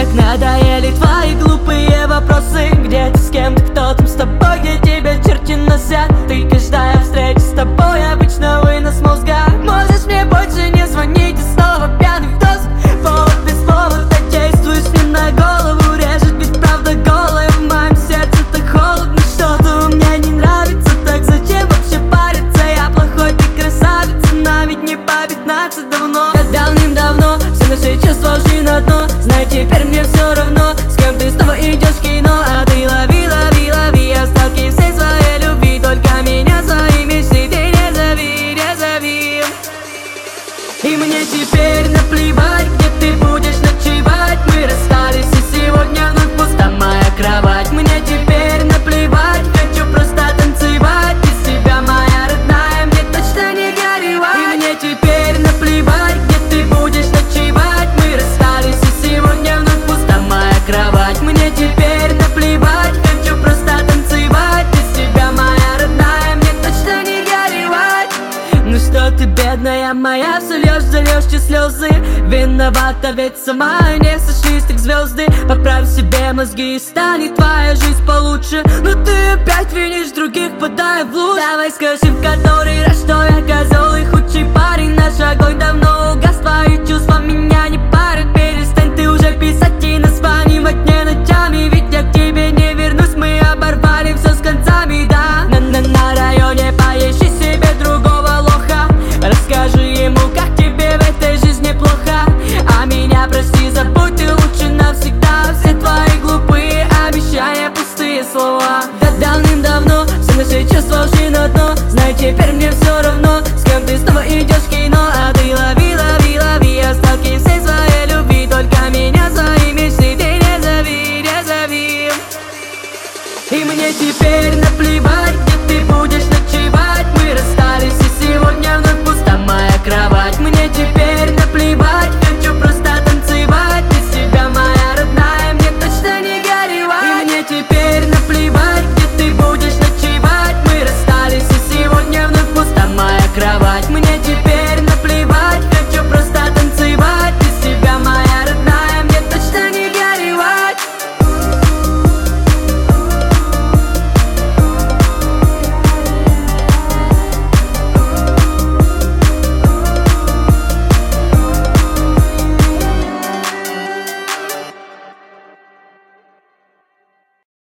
так надоели твои глупые вопросы. Где ты, с кем ты, кто там с тобой, где тебя черти носят? Ты каждая встреча с тобой обычно вынос мозга. Можешь мне больше не звонить, и снова пьяный в дозу. Повод без повода действуешь мне на голову, режет, ведь правда голая. В моем сердце так холодно, что-то у меня не нравится. Так зачем вообще париться? Я плохой, ты красавица, но ведь не по 15 давно. Давным-давно все наши чувства ушли на дно. Знай, теперь мне все равно, с кем ты снова идешь в кино. А ты лови, лови, лови остатки всей своей любви. Только меня свои мечты ты не зови, не зови. И мне теперь наплевать, где ты будешь ночевать. Мы расстались, и сегодня вновь пуста моя кровать. Мне теперь наплевать, хочу просто танцевать. Без тебя, моя родная, мне точно не горевать. И мне теперь наплевать, где ты будешь ночевать. Мы расстались, и сегодня вновь пуста моя кровать. Мне теперь наплевать, хочу просто танцевать. Без тебя, моя родная, мне точно не горевать. Ну что ты, бедная моя, все льешь, зальешь те слезы. Виновата, ведь сама не сошлись так звезды. Поправь себе мозги, и станет твоя жизнь получше. Но ты опять винишь других, подай в луж. Давай скажи в который раз, что я козел и худший парень. Наш огонь давно угас, твои чувства меня не парят. Перестань ты уже писать и названивать мне ночами, ведь я к тебе не вернусь, мы оборвали все с концами, да. На районе поищи себе другого лоха. Расскажи ему, как тебе в этой жизни плохо. А меня прости, забудь ты лучше навсегда. Все твои глупые обещания, пустые слова. Да давным-давно все наши чувства ушли на дно. Знай, теперь мне все равно, с кем ты снова идешь в кино. А ты лови, лови, лови остатки всей своей любви. Только меня свои мечты ты не зови, не зови. И мне теперь